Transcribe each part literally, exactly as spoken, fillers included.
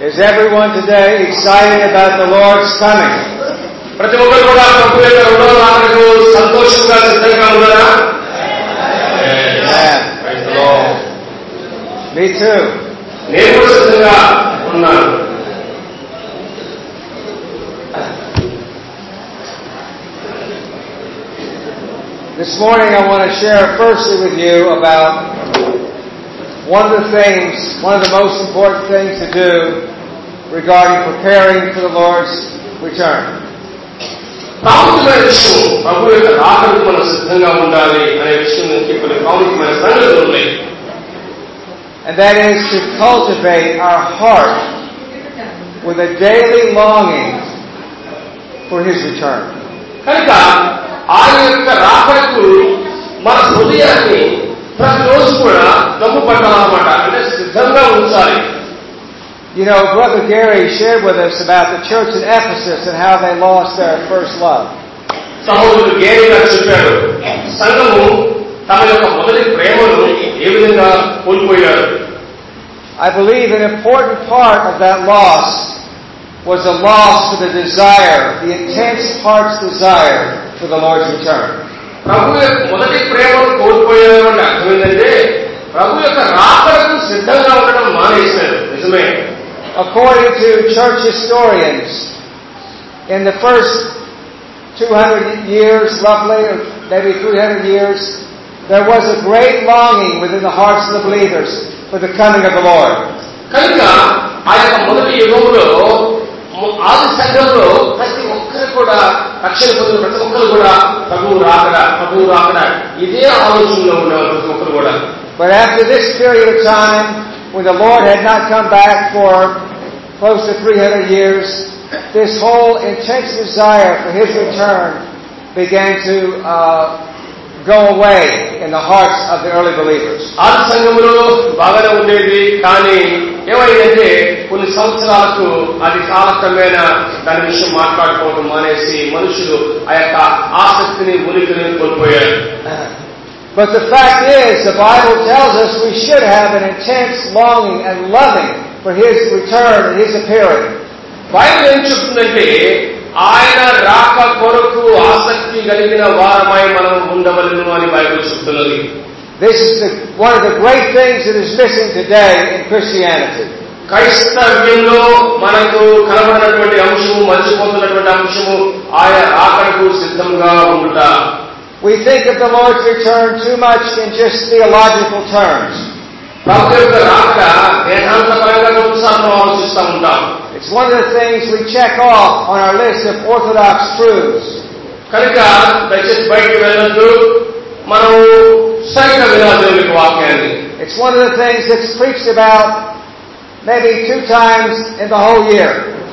Is everyone today excited about the Lord's coming? ప్రతి ఒక్కరు కూడా ప్రభు యొక్క రెండవ రాకడకు సంతోషంగా సిద్ధంగా ఉన్నారా? Me too. నేను కూడా సిద్ధంగా ఉన్నాను. This morning I want to share firstly with you about one of the things, one of the most important things to do regarding preparing for the Lord's return. ప్రాముఖ్యమైన విషయం ప్రభు యొక్క రాకడకు మనం సిద్ధంగా ఉండాలి అనే విషయం నుంచి కొన్ని ప్రాముఖ్యమైన సంగతులు ఉన్నాయి. And that is to cultivate our heart with a daily longing for His return. కనుక ఆయన యొక్క రాకడకు మన హృదయాన్ని ప్రతిరోజు కూడా దమ్ము పట్టాలన్నమాట, అంటే సిద్ధంగా ఉంచాలి. You know, Brother Gary shared with us about the church in Ephesus and how they lost their first love. సహోదరుడు గేరీ గారు చెప్పారు, సంఘము తమ యొక్క మొదటి ప్రేమను ఏ విధంగా కోల్పోయారు. I believe an important part of that loss was a loss for the desire, the intense heart's desire for the Lord's return. ప్రభు యొక్క మొదటి ప్రేమను కోల్పోయారు అంటే అర్థం ఏంటంటే ప్రభు యొక్క రాకడకు సిద్ధంగా ఉండడం మానేశారు. నిజమే. According to church historians, in the first two hundred years, roughly, or maybe three hundred years, there was a great longing within the hearts of the believers for the coming of the Lord. కనుక ఆ యొక్క మొదటి యుగంలో ఆది సంఘంలో ప్రతి ఒక్కరు కూడా రక్షణ పొందిన ప్రతి ఒక్కరు కూడా ప్రభువు రాకడ ప్రభువు రాకడ ఇదే ఆలోచనలో ఉండేవారు ప్రతి ఒక్కరు కూడా. But after this period of time, when the Lord had not come back for close to three hundred years, this whole intense desire for His return began to uh, go away in the hearts of the early believers. ఆది సంఘంలో బాగానే ఉండేది, కానీ ఏమైందంటే కొన్ని సంవత్సరాలకు అది కాలక్రమేణా దాని విషయం మాట్లాడుకోవడం మానేసి మనుషులు ఆ యొక్క ఆసక్తిని ఉనికిని కోల్పోయారు. But the fact is, the Bible tells us we should have an intense longing and loving for His return and His appearing. Bible ఏం చెప్తుందంటే ఆయన రాక కొరకు ఆసక్తి కలిగిన వారమై మనం ఉండవలెను అని బైబిల్ చెప్తున్నది. This is the, one of the great things that is missing today in Christianity. క్రైస్తవ్యంలో మనకు కనబడినటువంటి అంశము, మర్చిపోతున్నటువంటి అంశము ఆయన రాకడకు సిద్ధంగా ఉండుట. We think of the Lord's return too much in just theological terms. ప్రభు యొక్క రాకడ వేదాంతపరంగా కొన్నిసార్లు ఆలోచిస్తూ ఉంటాం. It's one of the things we check off on our list of orthodox truths. కనుక దయచేసి బయటికి వెళ్ళొద్దు, మనం సరిగ్గా వినాలి దేవుని వాక్యాన్ని. It's one of the things that's preached about maybe two times in the whole year.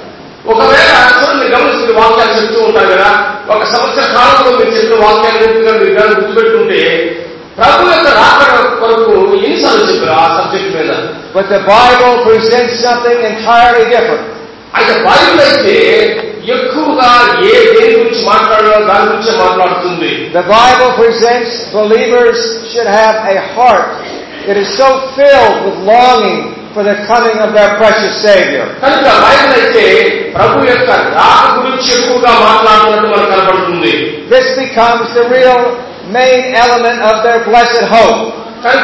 ఒకవేళ చూడండి, గమనించిన వాక్యాలు చెప్తూ ఉంటారు కదా, ఒక సంవత్సర కాలంలో మీరు చెప్పిన వాక్యాలు మీరు కానీ గుర్తుపెట్టుకుంటే ప్రభు యొక్క రాకడ కొరకు ఎన్నిసార్లు చెప్పారు ఆ సబ్జెక్ట్ మీద. But the Bible presents something entirely different. అయితే బైబిల్ అయితే ఎక్కువగా ఏ దేని గురించి మాట్లాడాలో దాని గురించే మాట్లాడుతుంది. The Bible presents believers should have a heart that is so filled with longing for the coming of their precious Savior. కనుక బైబిల్ అయితే ప్రభు యొక్క రాక గురించి ఎక్కువగా మాట్లాడుతున్నట్టు మనకు కనబడుతుంది. This becomes the real main element of their blessed hope. కనుక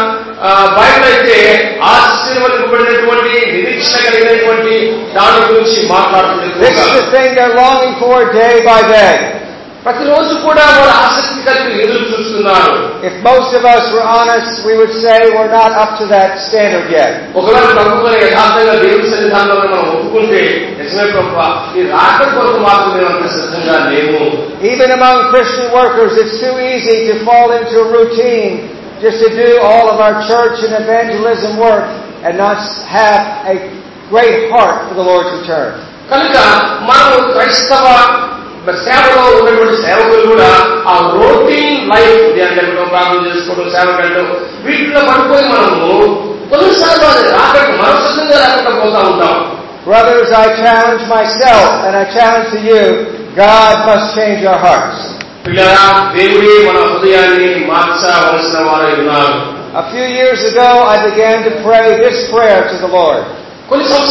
బైబిల్ అయితే ఆశీర్వదింపబడినటువంటి నిరీక్షణ కలిగినటువంటి దాని గురించి మాట్లాడుతుంది. This is the thing they're longing for day by day. ప్రతిరోజు కూడా వారు ఆసక్తి కలిగి ఎదురు చూస్తున్నారు. If most of us were honest, we would say we're not up to that standard yet. ఒకవేళ ప్రభుత్వం యథార్థంగా దేవుని సన్నిధానంలో మనం ఒప్పుకుంటే నిజమే ప్రభువా, ఈ రాకడ కొరకు మాత్రం మేము అంత సిద్ధంగా లేము. Even among Christian workers, it's too easy to fall into a routine just to do all of our church and evangelism work and not have a great heart for the Lord's return. కనుక మనం క్రైస్తవ సేవలో ఉన్నటువంటి సేవకులు కూడా ఆ routine life ధ్యానం ప్రార్థన చేసుకోవడం, సేవ కంటూ వీటిలో పడిపోయి మనము కొన్నిసార్లు రాకట్టు మనం సిద్ధంగా రాకుండా పోతా ఉంటాం. Brothers, I challenge myself and I challenge to you, God must change our hearts. పిల్లరా, దేవుడే మన హృదయాన్ని మార్చవలసిన వారై ఉన్నారు. A few years ago, I began to pray this prayer to the Lord. కొన్ని సంవత్సరాల క్రితం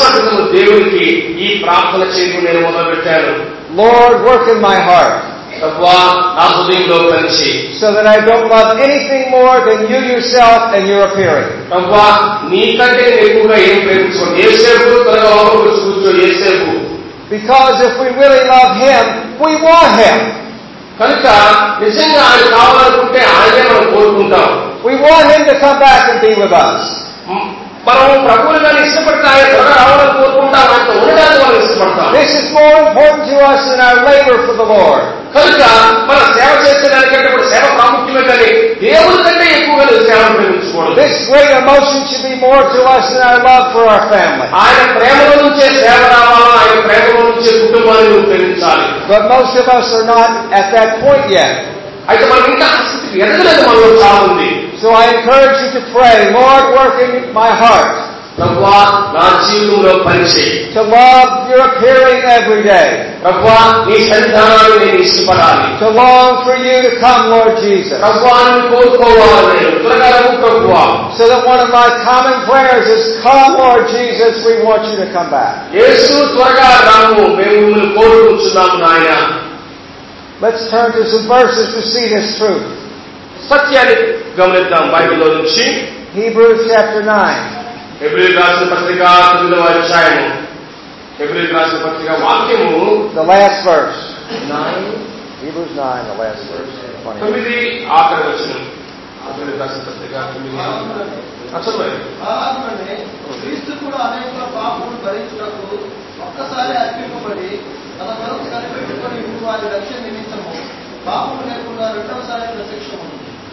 దేవునికి ఈ ప్రార్థన చేయడం నేను మొదలుపెట్టాను. Lord, work in my heart. ప్రభువా నా హృదయంలో పనిచేయి. So that I don't love anything more than you yourself and your appearing. ప్రభువా నీకంటే నేను ఎక్కువగా ఏం ప్రేమించుకోను. యేసేపు త్వరగా లోపలికి వచ్చి కూర్చో యేసేపు. Because if we really love Him, we want Him. కనుక నిజంగా ఆయన కావాలనుకుంటే ఆయనే మనం కోరుకుంటాం. We want Him to come back and be with us. మనం ప్రభువుని కానీ ఇష్టపడితే ఆయన త్వరగా రావాలని కోరుకుంటాం. ఆయనతో ఉండడానికి మనం ఇష్టపడతాం. This is more important to us than our labor for the Lord. కనుక మన సేవ చేసేదానికంటే ఇప్పుడు సేవ ప్రాముఖ్యమే కానీ దేవుని కంటే ఎక్కువగా సేవను ప్రేమించుకోవడం. This great emotion should be more to us than our love for our family. ఆయన ప్రేమలో నుంచే సేవ రావాలా, ఆయన ప్రేమలో నుంచే కుటుంబాన్ని నువ్వు ప్రేమించాలి. But most of us are not at that point yet. అయితే మనం ఇంకా ఆ స్థితికి ఎదగలేదు మనలో చాలా ఉంది. So I encourage you to pray, Lord, work in my heart. ప్రభువా నా జీవితంలో పనిచేయి. To love your appearing every day. ప్రభువా నీ సన్నిధానాన్ని నేను ఇష్టపడాలి. To long for you to come, Lord Jesus. ప్రభువా ని కోరుకోవాలి నేను. త్వరగా రా ప్రభువా. So that one of my common prayers is, come, Lord Jesus, we want you to come back. యేసు త్వరగా రాము, మేము మిమ్మల్ని కోరుకుంటున్నాము నాయన. Let's turn to some verses to see this truth. సత్యాన్ని గమనిద్దాం బైబిల్లో నుంచి. Hebrews chapter nine. హెబ్రీయులకు రాసిన పత్రిక తొమ్మిదవ అధ్యాయము. హెబ్రీయులకు రాసిన పత్రిక వాక్యము The last verse. nine. Hebrews nine, the last verse. తొమ్మిది ఆఖరి వచనం. హెబ్రీయులకు రాసిన పత్రిక తొమ్మిది. చదవండి. క్రీస్తు కూడా అనేక పాపములు భరించుటకు ఒక్కసారి అర్పింపబడి తన కొరకు కనిపెట్టుకొని వారి రక్షణ నిమిత్తము పాపము లేకుండా రెండవసారి ప్రత్యక్షం ఉంది.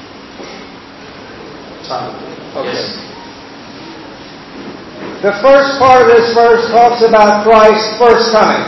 The first part of this verse talks about Christ's first coming.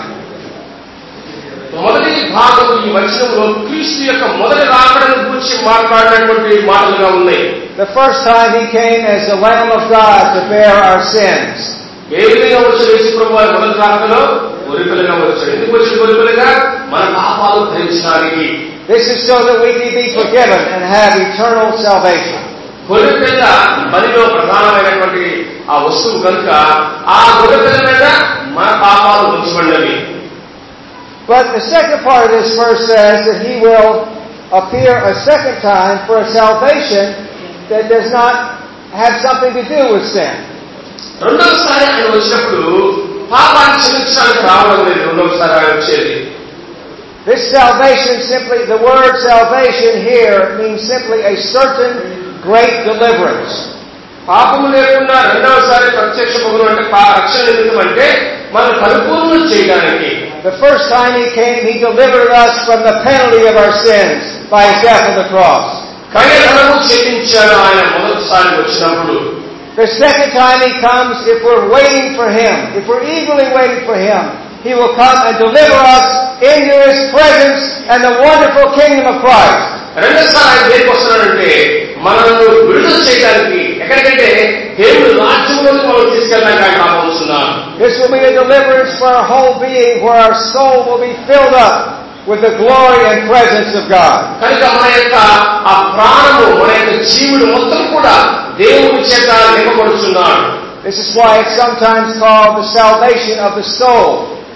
మొదటి భాగం ఈ వచనంలో క్రీస్తు యొక్క మొదటి రాకడను గురించి మాట్లాడినటువంటి మాటలుగా ఉన్నాయి. The first time He came as the Lamb of God to bear our sins. ఏ విధంగా వచ్చాడు యేసు ప్రభువు మొదటి రాకడలో? గొర్రెపిల్లగా వచ్చాడు. ఎందుకు వచ్చాడు గొర్రెపిల్లగా? మన పాపాలు భరించడానికి. This is so that we can be forgiven and have eternal salvation. గొర్రెపిల్ల బలిలో ప్రధానమైనటువంటి ఆ వస్తువు కనుక ఆ గొర్రెపిల్ల మీద మన పాపాలు ఉంచబడినవి. But the second part of this verse says that He will appear a second time for a salvation that does not have something to do with sin. రెండవసారి ఆయన వచ్చినప్పుడు పాపాన్ని క్షమించడానికి రావడం లేదు. రెండవసారి ఆయన వచ్చేది. This salvation simply, the word salvation here means simply a certain great deliverance. పాపము లేకుండా రెండవసారి ప్రత్యక్షమగును అంటే రక్షణ నిమిత్తం అంటే మనం పరిపూర్ణం చేయడానికి. The first time He came, He delivered us from the penalty of our sins by His death on the cross. కయ్యధనము చెల్లించాడు ఆయన మొదటిసారి వచ్చినప్పుడు. The second time He comes, if we're waiting for Him, if we're eagerly waiting for Him, He will come and deliver us into His presence and the wonderful kingdom of Christ. రెండోసారి ఆయన దేనికి వస్తున్నాడంటే మనల్ని విడుదల చేయడానికి, ఎక్కడికంటే దేవుడు రాజ్యంలోకి మనం తీసుకెళ్ళడానికి ఆయన రాబోతున్నాడు. This will be a deliverance for our whole being, where our soul will be filled up with the glory and presence of God. కనుక మన యొక్క ఆ ప్రాణము, మన యొక్క జీవుడు మొత్తం కూడా దేవుని చేత నింపబడుతున్నాడు. This is why it's sometimes called the salvation of the soul.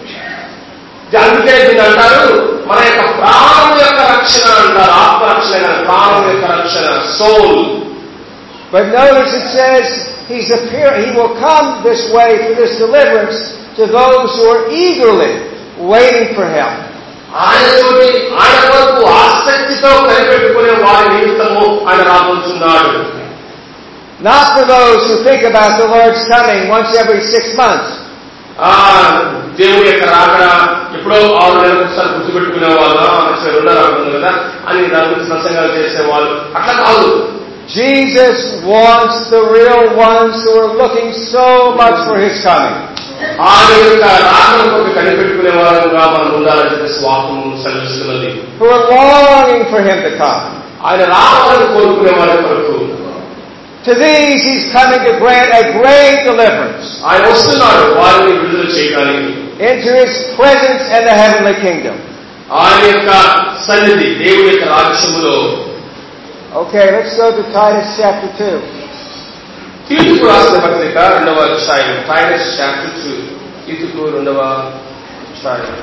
అందుకే దీన్ని అంటారు మన యొక్క ప్రాణం యొక్క రక్షణ అంటారు. ఆత్మరక్షణ, ప్రాణం యొక్క రక్షణ, soul. But notice it says He's appear, He will come this way for this deliverance to those who are eagerly waiting for Him. ఆయనతోటి ఆయన వరకు ఆసక్తితో కనిపెట్టుకునే వారి నిమిత్తము ఆయన రాబోతున్నాడు. Not for those who think about the Lord's coming once every six months. ఆ దేవుడి యొక్క రాకడ ఎప్పుడో ఆరు నెలలకు ఒకసారి గుర్తుపెట్టుకునే వాళ్ళు, రెండో రాకుండా కదా అని దాని గురించి ప్రసంగాలు చేసేవాళ్ళు. అట్లా కాదు. Jesus wants the real ones who are looking so much for His coming. ఆయన యొక్క రాకడ కొరకు కనిపెట్టుకునే వారుగా మనం ఉండాలని చెప్పేసి వాక్యము సెలవిస్తున్నది. Who are longing for Him to come. ఆయన రావాలని కోరుకునే వారి కొరకు. To these He's coming to grant a great deliverance. ఆయన వస్తున్నాడు వారిని విడుదల చేయడానికి. Into His presence and the heavenly kingdom. ఆయన యొక్క సన్నిధి, దేవుని యొక్క రాజ్యములో. Okay, let's go to Titus chapter two. తీతుకు రాసిన పత్రిక రెండవ అధ్యాయం, టైటస్ చాప్టర్ టూ. తీతుకు రెండవ అధ్యాయం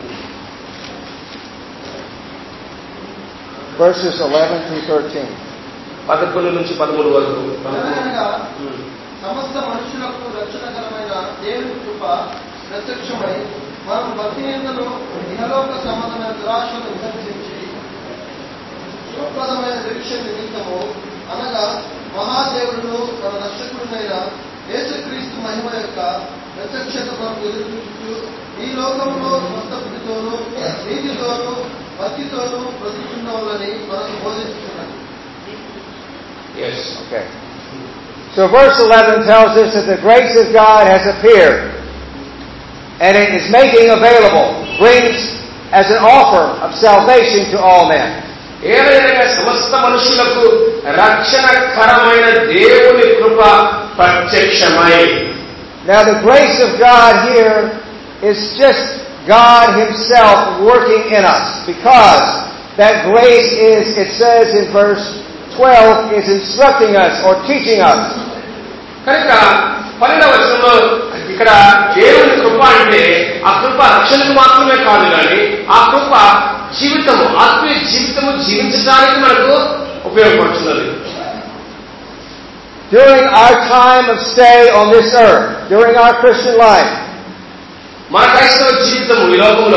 verses eleven through thirteen. పదకొండు నుంచి పదమూడు వరకు. సమస్త మనుషులకు రక్షణకరమైన దేవుని కృప ప్రత్యక్షమై మనం భక్తిహీనతను ఇహలోక సంబంధమైన దురాశను విసర్జించి శుభప్రదమైన నిరీక్షణ నిమిత్తము అనగా మహాదేవుడును మన రక్షకుడునైన యేసుక్రీస్తు మహిమ యొక్క ప్రత్యక్షత కొరకు ఎదురుచూస్తూ ఈ లోకంలో స్వస్థ బుద్ధితోనూ నీతితోనూ భక్తితోనూ బ్రతుకుతున్నవాళ్ళని మనకు బోధిస్తున్నది. Yes. Okay. So verse eleven tells us that the grace of God has appeared and it is making available, brings as an offer of salvation to all men. ఏదైనా సమస్త మనుషులకు రక్షణకరమైన దేవుని కృప ప్రత్యక్షమై. Now the grace of God here is just God Himself working in us, because that grace is, it says in verse twelve, is instructing us or teaching us. కనుక పన్నెండవ వచనంలో ఇక్కడ దేవుని కృప అంటే ఆ కృప రక్షణకు మాత్రమే కాదు కానీ ఆ కృప జీవితము ఆత్మీయ జీవితము జీవించడానికి మనకు ఉపయోగపడుతున్నది. During our time of stay on this earth, during our Christian life, మన క్రైస్తవ జీవితము ఈ లోకంలో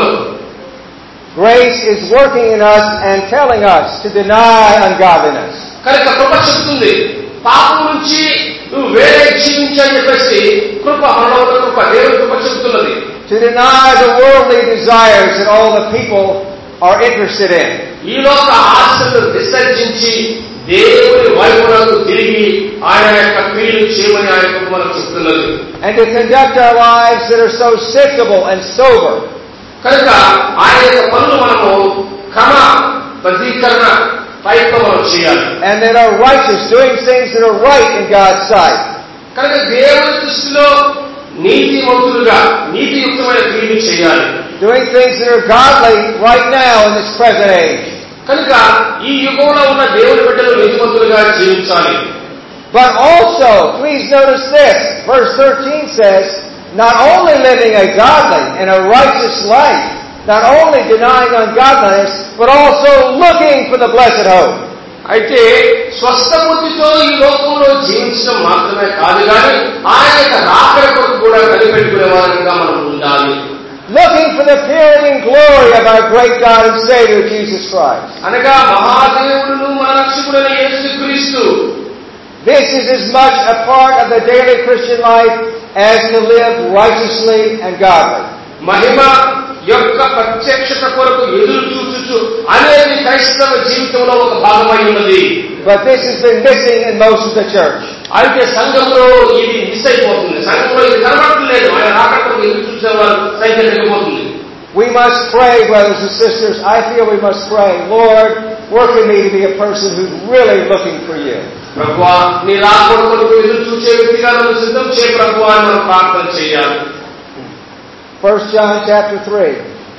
grace is working in us and telling us to deny ungodliness. కనుక కృప చెప్తుంది పాపం నుంచి నువ్వు వేరే జీవించని చెప్పేసి కృప మనలో ఉన్న కృప దేవుని కృప చెప్తున్నది. To deny the worldly desires that all the people are interested in. ఈ లోక ఆశలను విసర్జించి దేవుని వైపునకు తిరిగి ఆయన యొక్క క్రియలు చేయమని ఆయన కృప మనకు చెప్తున్నది. And to conduct our lives that are so sensible and sober. కనుక ఆయన యొక్క పనులు మనము క్రమ బద్ధీకరణ పైతో మనం చేయాలి. And that are righteous, doing things that are right in God's sight. కనుక దేవుని దృష్టిలో నీతివంతులుగా నీతియుక్తమైన క్రియలు చేయాలి. Doing things that are godly right now in this present age. కనుక ఈ యుగంలో ఉన్న దేవుని బిడ్డలు నీతివంతులుగా జీవించాలి. But also, please notice this, verse thirteen says, not only living a godly and a righteous life, not only denying ungodliness, but also looking for the blessed hope. అయితే స్వస్థ బుద్ధితో ఈ లోకంలో జీవించడం మాత్రమే కాదు కానీ ఆయన యొక్క రాకడ కొరకు కూడా కనిపెట్టుకునే వారంగా మనం ఉండాలి. Looking for the purity and glory of our great God and Savior Jesus Christ. అనగా మహాదేవుడును మన రక్షకుడైన యేసుక్రీస్తు. This is as much a part of the daily Christian life as to live righteously and godly. మహిమ యొక్క ప్రత్యక్షత కొరకు ఎదురు చూచుచు అనేది క్రైస్తవ జీవితంలో ఒక భాగమై ఉన్నది. But this has been missing in most of the church. అయితే సంఘంలో ఇది మిస్ అయిపోతుంది. సంఘంలో ఇది కనబడట్లేదు. ఆయన రాకడ కొరకు ఎదురు చూసేవారు సంఖ్య తగ్గిపోతుంది. We must pray, brothers and sisters. I feel we must pray, Lord, work in me to be a person who's really looking for you. ప్రభువా నీ రాకడ కొరకు ఎదురు చూసే వ్యక్తిగా నన్ను సిద్ధం చేయ ప్రభువా అని మనం ప్రార్థన చేయాలి. First John chapter three.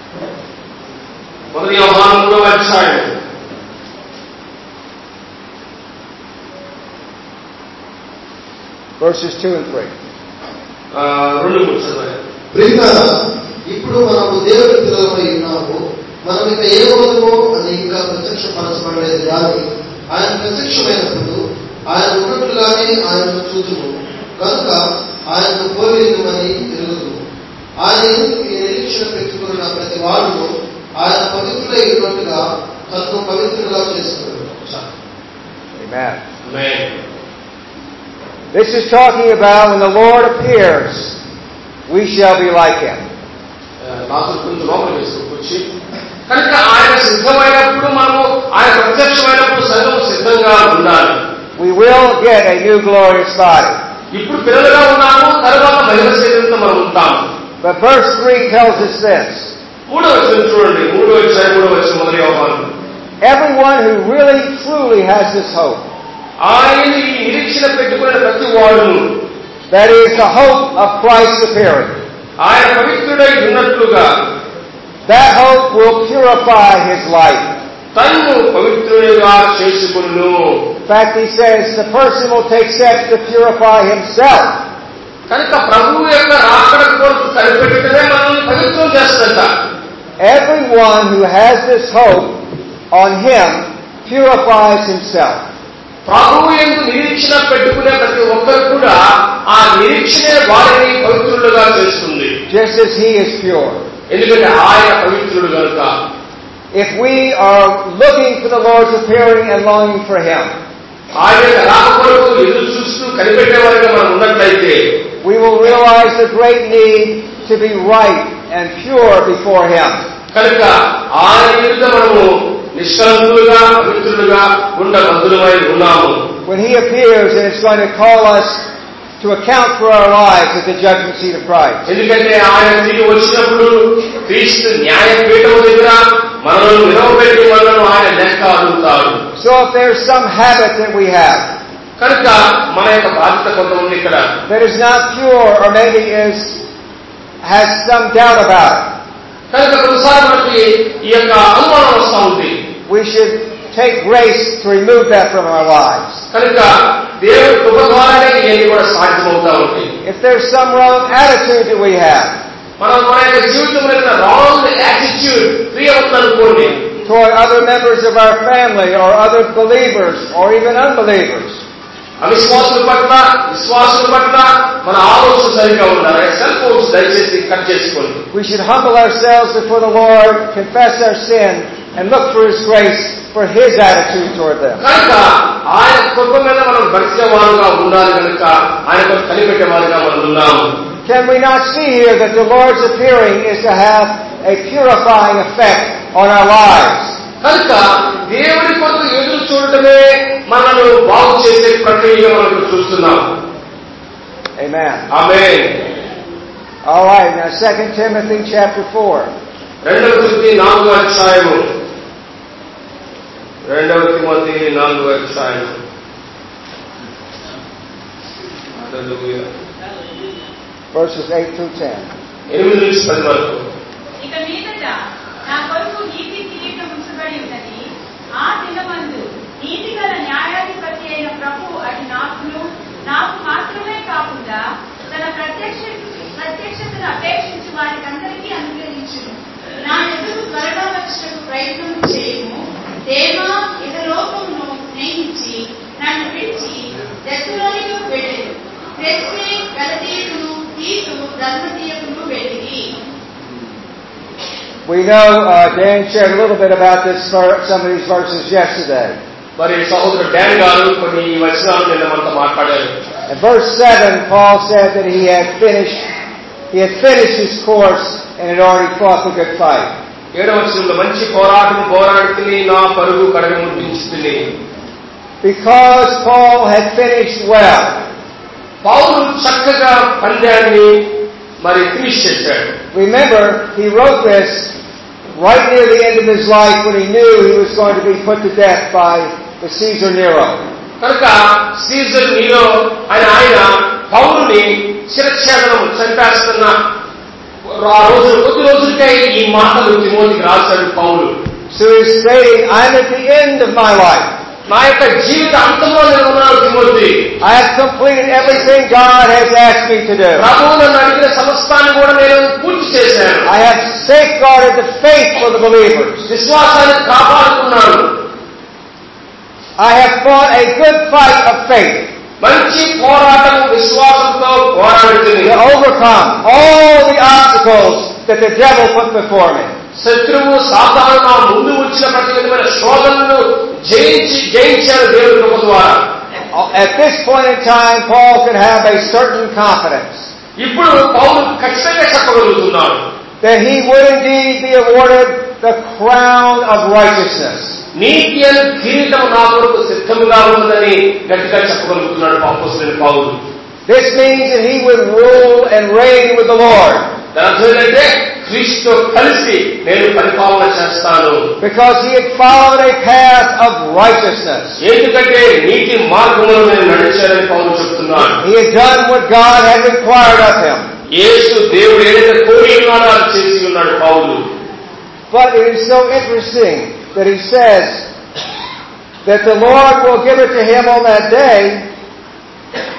మొదటి యోహాను మూడవ అధ్యాయం verses two and three. రెండు మూడు చదవాలి. ప్రియులారా, ఇప్పుడు మనము దేవుని పిల్లలమై ఉన్నాము. మనం ఇక ఏ రోజుమో అని ఇంకా ప్రత్యక్షపరచబడలేదు కానీ ఆయన ప్రత్యక్షమైనప్పుడు ఆయన ఉన్నట్లుగానే ఆయనను చూచుము. కనుక ఆయనను పోలిందుమని ఎరుగుదుము. ఆయన ఈ నిరీక్షణ పెట్టుకున్న ప్రతి వాడును ఆయన పవిత్రులై ఉన్నట్టుగా తనను పవిత్రులుగా చేసుకున్నాడు. Amen. Amen. This is talking about when the Lord appears, we shall be like Him. కనుక ఆయన సిద్ధమైనప్పుడు మనము ఆయన ప్రత్యక్షమైనప్పుడు సంఘం సిద్ధంగా ఉండాలి. We will get a new glorious body. ఇప్పుడు పిల్లలుగా ఉన్నాము, తర్వాత మహిమ శరీరంతో మనం ఉంటాము. But verse three tells us this. మూడో వచనం చూడండి. మూడో అధ్యాయం మూడో వచనం మొదటి యోహాను. Everyone who really truly has this hope, ఆయన ఈ నిరీక్షణ పెట్టుకున్న ప్రతి వాడును, that is the hope of Christ's appearing, ఆయన పవిత్రుడై ఉన్నట్లుగా, that hope will purify his life. తన్ను పవిత్రుడిగా చేసుకొనును. In fact, he says the person will take steps to purify himself. కనుక ప్రభువు యొక్క రాకడ కొరకు కనిపెట్టడమే మనల్ని పవిత్రం చేస్తుంట. Everyone who has this hope on Him purifies himself. ప్రభువు యందు నిరీక్షణ పెట్టుకునే ప్రతి ఒక్కరు కూడా ఆ నిరీక్షణే వారిని పవిత్రులుగా చేస్తుంది. Just as He is pure. ఎందుకంటే ఆయన పవిత్రుడు కనుక. If we are looking for the Lord's appearing and longing for Him, ఆయన రాక కొరకు ఎదురు చూస్తూ కనిపెట్టేవారిగా మనం ఉన్నట్లయితే, we will realize the great need to be right and pure before Him. కనుక ఆయన ఎదుట మనము నిష్కలంకులుగా పవిత్రులుగా ఉండబద్దులమై ఉన్నాము. When He appears and is going to call us to account for our lives at the judgment seat of Christ. ఎందుకంటే ఆయన తిరిగి వచ్చినప్పుడు క్రీస్తు న్యాయపీఠం దగ్గర మనల్ని నిలవబెట్టి మనల్ని ఆయన లెక్క అడుగుతాడు. So if there's some habit that we have, కనుక మన యొక్క బాధ్యత కొంత ఉంది ఇక్కడ, that is not pure or maybe is has some doubt about it, కనుక కొన్నిసార్లు మనకి ఈ యొక్క అనుమానం వస్తూ ఉంది. we should take grace to remove that from our lives. కనుక దేవుడి కృప ద్వారానే ఇవన్నీ కూడా సాధ్యమవుతా ఉంటాయి. If there's some wrong attitude that we have, మనం మన యొక్క జీవితంలో ఉన్న రాంగ్ యాటిట్యూడ్ క్రియ ఉందనుకోండి, toward other members of our family or other believers or even unbelievers, అవిశ్వాసుల పట్ల విశ్వాసుల పట్ల మన ఆలోచన సరిగా ఉండాలి. సెల్ ఫోన్స్ దయచేసి కట్ చేసుకోండి. we should humble ourselves before the Lord, confess our sin, and look for His grace for His attitude toward them. కనుక ఆయన కృప మీద మనం భరించేవారుగా ఉండాలి. కనుక ఆయన కోసం కనిపెట్టేవారుగా మనం ఉన్నాము. Can we not see here that the Lord's appearing is to have a purifying effect on our lives? కనుక దేవుడి కొరకు ఎదురు చూడటమే మనను బాగు చేసే ప్రక్రియగా మనం చూస్తున్నాం. Amen. Amen. All right, now Second Timothy chapter four. రెండవ తిమోతి నాలుగవ అధ్యాయము. రెండవ తిమోతి నాలుగవ అధ్యాయము. హల్లెలూయా. Verses eight through ten. ఎనిమిది నుంచి పది వరకు. ఇక మీదట నా కొరకు నీతి కిరీటం ఉంచబడి ఉన్నది. ఆ దినమందు నీతి గల న్యాయాధిపతి అయిన ప్రభువు అటు నాకును నాకు మాత్రమే కాకుండా తన ప్రత్యక్ష ప్రత్యక్షతను అపేక్షించి వారికందరికీ అనుగ్రహించును. నా ఎదురు త్వరగా వచ్చటకు ప్రయత్నం చేయము. దేవ ఇహలోకమును స్నేహించి నన్ను విడిచి దెస్సలోనికు వెళ్ళెను. క్రెస్కే గలతీయును తీతు దల్మతీయును వెళ్ళిరి. We know uh, Dan shared a little bit about this for some of these verses yesterday. మరి సహోదరుడు డాన్ గారు కొన్ని వచనాలు నిన్న మనతో మాట్లాడారు. In verse seven, Paul said that he had finished he had finished his course and had already fought the good fight. ఏడవ వచనంలో మంచి పోరాటం పోరాడుతుని నా పరుగు కడగ ముట్టించుతుని. Because Paul had finished well. పౌలు చక్కగా పందాన్ని మరి ఫినిష్ చేశాడు. Remember, he wrote this right near the end of his life when he knew he was going to be put to death by the Caesar Nero. కనుక Caesar Nero ఆయన ఆయన పౌలుని శిరచ్ఛేదనం చంపేస్తున్న ఆ రోజు కొద్ది రోజులకే ఈ మాటలు తిమోతికి రాశాడు పౌలు. So he's saying, I'm at the end of my life. నా యొక్క జీవిత అంతంలో నేను ఉన్నాను Timothy. I have completed everything God has asked me to do. ప్రభువు నన్ను అడిగిన సమస్తాన్ని కూడా నేను పూర్తి చేశాను. I have safeguarded the faith for the believers. విశ్వాసాన్ని కాపాడుకున్నాను. I have fought a good fight of faith. మంచి పోరాటం విశ్వాసంతో పోరాడుతుంది. To overcome all the obstacles that the devil put before me. శత్రువు సాధారణ ముందు వచ్చిన ప్రతి విధమైన శోధనను జయించి జయించాడు దేవుడి కృప ద్వారా. At this point in time, Paul could have a certain confidence ఇప్పుడు పౌలు ఖచ్చితంగా చెప్పగలుగుతున్నాడు that he would indeed be awarded the crown of righteousness. నీతి అనే కిరీటం నా కొరకు సిద్ధంగా ఉన్నదని గట్టిగా చెప్పగలుగుతున్నాడు అపోస్తలుడైన పౌలు. This means that he would rule and reign with the Lord. దాని అర్థం ఏంటంటే క్రీస్తుతో కలిసి నేను పరిపాలన చేస్తాను. Because he had followed a path of righteousness. ఎందుకంటే నీతి మార్గంలో నేను నడిచానని పౌలు చెప్తున్నాడు. He had done what God had required of him. యేసు దేవుడు ఏదైతే కోరి ఉన్నాడో అది చేసి ఉన్నాడు పౌలు. But it is so interesting that he says that the Lord will give it to him on that day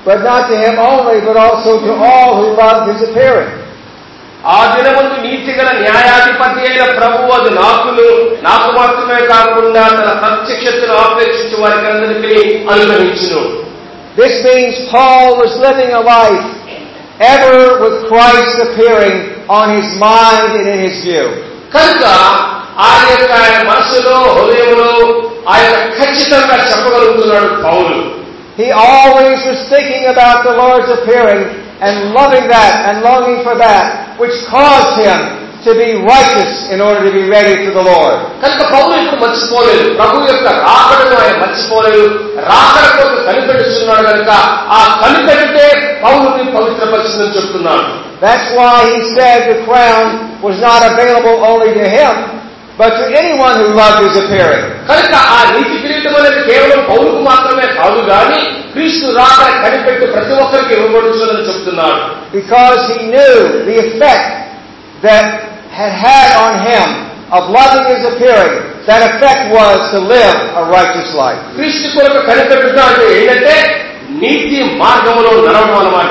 but not to him only, but also to all who loved his appearing. ఆ దినమందు నీతి గల న్యాయాధిపతి అయిన ప్రభువు అది నాకును నాకు మాత్రమే కాకుండా తన ప్రత్యక్షతను ఆపేక్షించే వారికి అందరికీ అనుగ్రహించును. This means Paul was living a life ever with Christ appearing on his mind and in his view. కనుక ఆయన యొక్క మనసులో హృదయంలో ఆయన ఖచ్చితంగా చెప్పగలుగుతున్నాడు పౌలు. He always was thinking about the Lord's appearing and loving that and longing for that, which caused him to be righteous in order to be ready for the Lord. కనుక పౌలు ఇప్పుడు మర్చిపోలేదు, ప్రభు యొక్క రాకడను ఆయన మర్చిపోలేదు, రాకడ కొరకు కనిపెడుతున్నాడు కనుక ఆ కనిపెట్టే పౌలుని పవిత్రపరిచిందని చెప్తున్నాడు. That's why he said the crown was not available only to him, but to anyone who loved his appearing. కనుక ఆ నీతి కిరీటం అనేది కేవలం పౌలుకు మాత్రమే కాదు గాని క్రీస్తు రాకడ కనిపెట్టి ప్రతి ఒక్కరికి ఇవ్వబడుతుందని చెప్తున్నాడు. Because he knew the effect that had had on him of loving his appearing. That effect was to live a righteous life. క్రీస్తు కొరకు కనిపెట్టుట అంటే ఏంటంటే నీతి మార్గములో నడవడం అన్నమాట.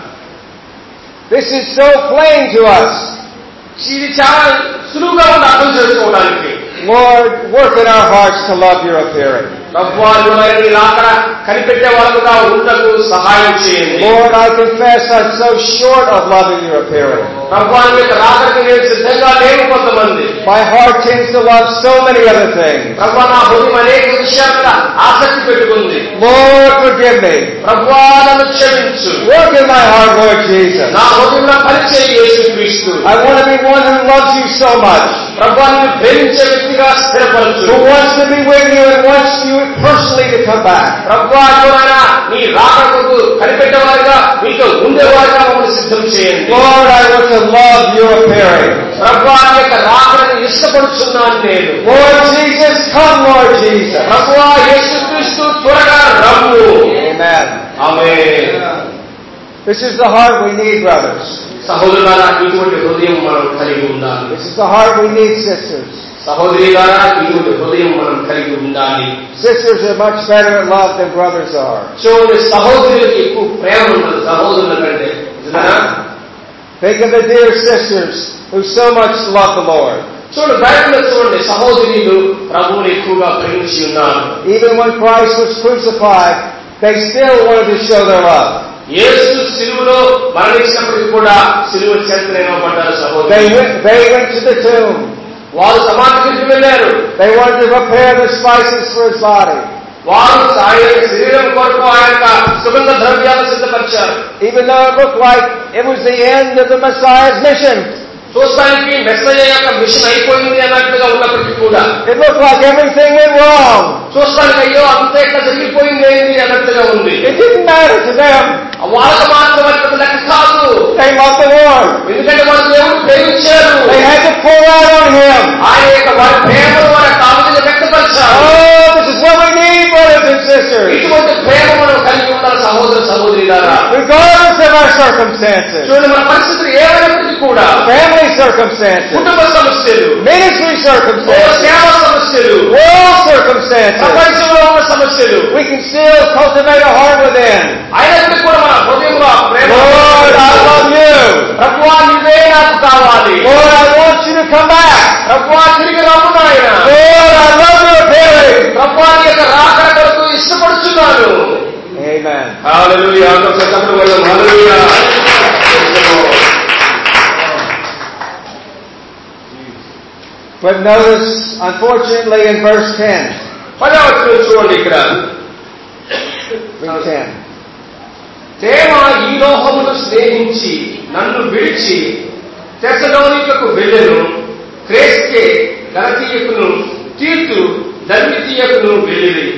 This is so plain to us. ఇది చాలా సులువుగా ఉంది అర్థం చేసుకోవడానికి. Lord, work in our hearts to love your appearing. ప్రభువా నీ రాకడ కనిపెట్టే వాళ్ళుగా ఉండకు సహాయం చేయండి. Lord, I confess I'm so short of loving your appearing. ప్రభువా నీ రాకడకి నేను సిద్ధంగా లేను కొంతమంది. My heart tends to love so many other things. ప్రభువా నా హృదయం అనేక విషయాల మీద ఆసక్తి పెట్టుకుంది. Lord, forgive me. ప్రభువా నన్ను క్షమించు. Work in my heart, Lord Jesus. నా హృదయంలో పనిచేయి యేసుక్రీస్తు. I want to be one who loves you so much. ప్రభువా నిన్ను ప్రేమించే వ్యక్తిగా స్థిరపరచు. Who wants to be with you and wants you personally to come back. ప్రభువా యువరానా నీ రాకడకు కనిపెట్టేవారుగా మీతో ఉండేవారుగా మమ్మల్ని సిద్ధం చేయండి. Lord, I want to love your appearing. ప్రభువా నీ యొక్క రాకడను ఇష్టపడుచున్నాను నేను. Lord Jesus, come, Lord Jesus. ప్రభువా యేసుక్రీస్తు త్వరగా రమ్ము. Amen. Amen. This is the heart we need, brothers. సహోదరులారా ఇటువంటి హృదయం మనం కలిగి ఉండాలి. This is the heart we need, sisters. సహోదరులారా ఇటువంటి హృదయం మనం కలిగి ఉండాలి. Sisters are much better at love than brothers are. చూడండి సహోదరులకు ఎక్కువ ప్రేమ ఉంటుంది సహోదరుల కంటే. Think of the dear sisters who so much love the Lord. చూడండి బైబిల్లో చూడండి సహోదరులు ప్రభువుని ఎక్కువగా ప్రేమించి ఉన్నారు. Even when Christ was crucified, they still wanted to show their love. యేసు సిలువలో మరణించినప్పటికీ కూడా సిలువ చెంతనే పడ్డారు సహోదరులు. They went, they went to the tomb. వారు సమాధికి వెళ్ళారు. They wanted to prepare the spices for his body. వారు ఆయన శరీరం కొరకు ఆయన సుగంధ ద్రవ్యాలు సిద్ధపరిచారు. Even though it looked like it was the end of the Messiah's mission. చూస్తానికి మెస్సయ్య యొక్క మిషన్ అయిపోయింది అన్నట్టుగా ఉన్నప్పటికీ కూడా It looked like everything went wrong. చూస్తానికి అయ్యో అంతే ఇట్లా జరిగిపోయింది ఏంటి అన్నట్టుగా ఉంది. It didn't matter to them. వాళ్ళకు మాత్రం అది లెక్క కాదు. They loved the Lord. ఎందుకంటే వారు దేవుడు ప్రేమించారు. They had to pour out on him. ఆయన యొక్క వారి ప్రేమను వారి తాముగా వ్యక్తపరిచారు. Oh, this is what we need, brothers and sisters. ఇటువంటి ప్రేమ మనం కలిగి ఉండాలి సహోదర సహోదరులారా. Regardless of our circumstances. చూడండి మన పరిస్థితులు ఏమైనప్పటికీ కూడా Family circumstances. కుటుంబ సమస్యలు, Ministry circumstances. సేవా సమస్యలు, World circumstances. ప్రపంచంలో ఉన్న సమస్యలు, We can still cultivate a heart within. అయినప్పటికీ కూడా మన హృదయంలో ప్రేమ. Lord, I love you. ప్రభువా నువ్వే నాకు కావాలి. Lord, I want you to come back. ప్రభువా తిరిగి రమ్ము నాయన. Lord, I love your appearing. ప్రభువా నీ యొక్క రాకడ కొరకు ఇష్టపడుచున్నాను. Amen. Hallelujah. Hallelujah. But notice, unfortunately, in verse ten. పదవచనం చూడండి ఇక్కడ. Read ten. దేవ ఈ లోకమును స్నేహించి నన్ను విడిచి తెస్సలోనికకు వెళ్ళెను. క్రేస్కే గలతీయకును తీతు దర్మితీయకును వెళ్ళిరి.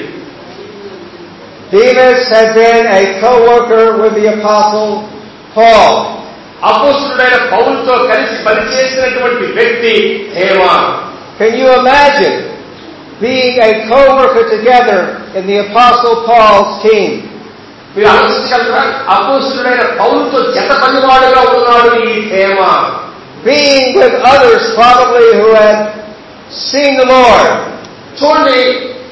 Demas had been a co-worker with the apostle Paul. అపోస్తలుడైన పౌలుతో కలిసి పనిచేసినటువంటి వ్యక్తి Hema. Can you imagine being a co-worker together in the apostle Paul's team? మీరు ఆలోచించగలరా? అపోస్తలుడైన పౌలుతో జత పనివాడుగా ఉన్నాడు ఈ Hema. Being with others probably who had seen the Lord. చూడండి